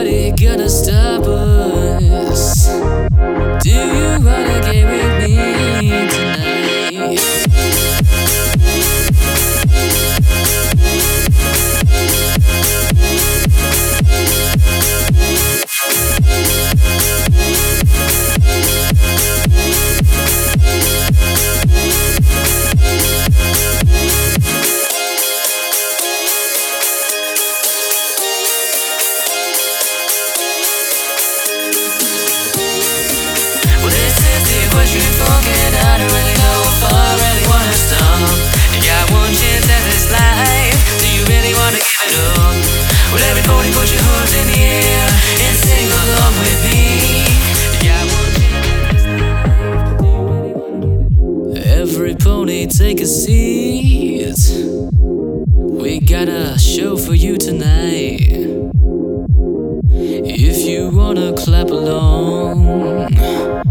nobody gonna stop us. Do you wanna get with me tonight? Question forget, I don't really know if I really wanna stop. You got one chance at this life, do you really wanna give it up? Well, everybody put your hands in the air and sing along with me. You got one chance at this life, do you really wanna give it up? Every pony take a seat, we got a show for you tonight. If you wanna clap along,